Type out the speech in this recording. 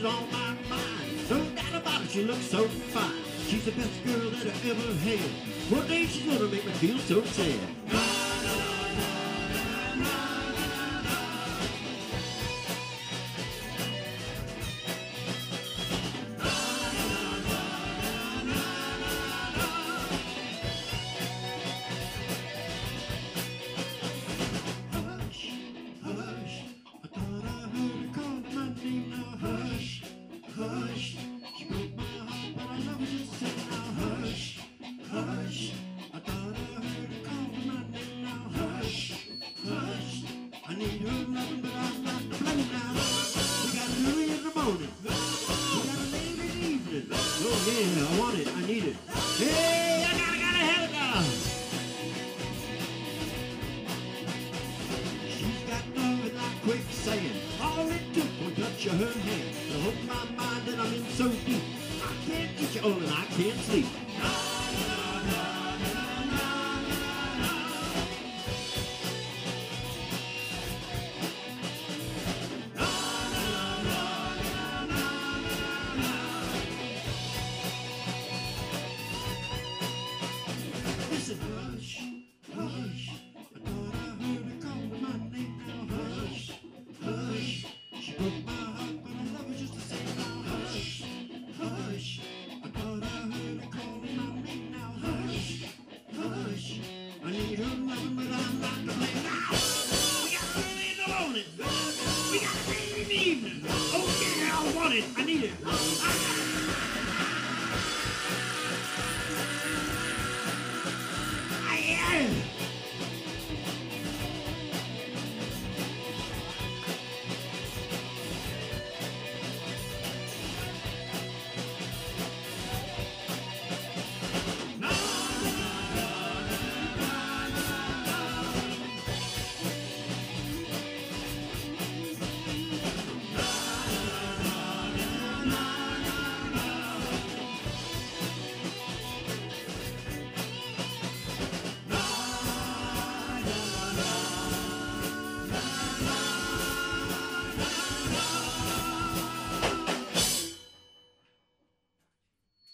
she's on my mind. No doubt about it, she looks so fine. She's the best girl that I ever had. One day she's gonna make me feel so sad. Hush, she broke my heart, but I love her just say now. Hush, hush, I thought I heard her call my name now. Hush, hush, I need her loving, but I'm not to blame now. We got it early in the morning, we got it late in the evening. Oh yeah, I want it, I need it. Hey, I gotta have it now. She's got love like quicksand. All it took was a touch of her hand to hold my mind, and I'm in so deep. I can't get you on and I can't sleep. Listen, hush, hush, I thought I heard her call my name now. Hush, hush, she broke my heart, but I love her just the same now. Hush, hush, I thought I heard her call my name now. Hush, hush, I need her loving, but I'm not to blame now. We got early in the morning, we got late in the evening. Oh yeah, I want it, I need it.